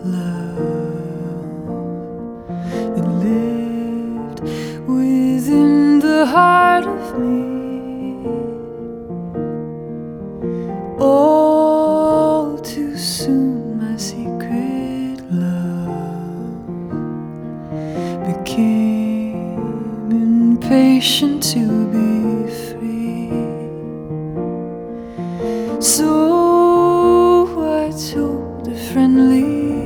love that lived within the heart of me. All too soon my secret love became impatient to be free. So